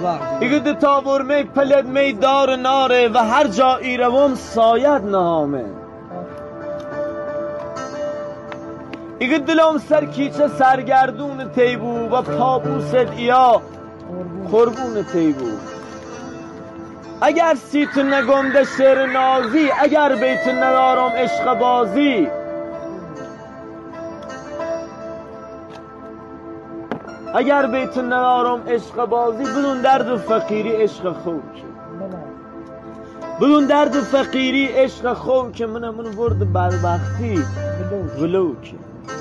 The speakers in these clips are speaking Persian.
ایگه ده تاورمه پلد می دار ناره و هر جا ایروم ساید نهامه ایگه دلم سرکیچه سرگردون تیبو و پابوس ایا خربون تیبو اگر سیت نگمده شعر نازی اگر بیت ندارم عشق بازی اگر بیت ندارم عشق بازی بدون درد و فقیری عشق خوک بدون درد و فقیری عشق خوک من ورد بدبختی ولوک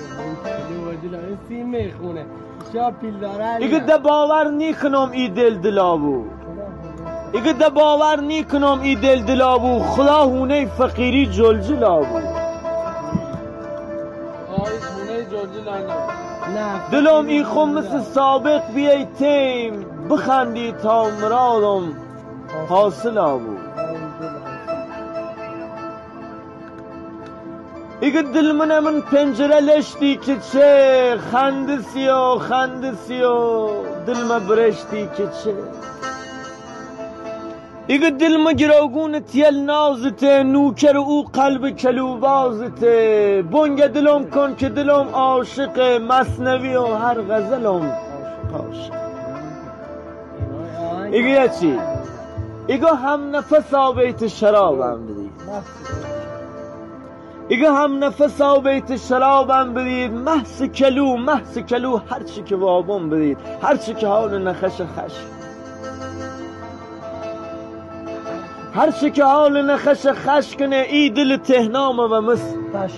ایگه ده باور نیکنم ای دل دلابو ایگه ده باور نیکنم ای دل دلابو خدا هونه فقیری جلجلابو دلم ای خم مثل سابق بیای تیم بخندی تا مرادم حاصل آبو ایگه دل من پنجره لشتی که چه خندسی و دل من برشتی که چه ایگه دل من گراگون تیل نازته نوکر او قلب کلوبازته بنگ دلم کن که دلم عاشق مثنوی و هر غزلم عاشق ایگه چی؟ ایگه هم نفس آبیت شرابم بدید ایگه هم نفس آبیت شرابم بدید محس کلو هرچی که وابم بدید هرچی که حال نخش خش هرچی که حال نخش خش کنه ای دل تهنامه و مس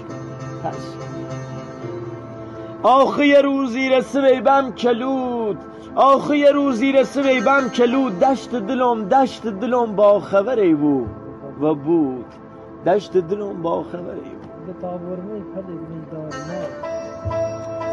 آخه یه روزی رسه بیبم کلود آخه یه روزی رسه بیبم کلود دشت دلم با خبری بود و بود دشت دلم با خبری بود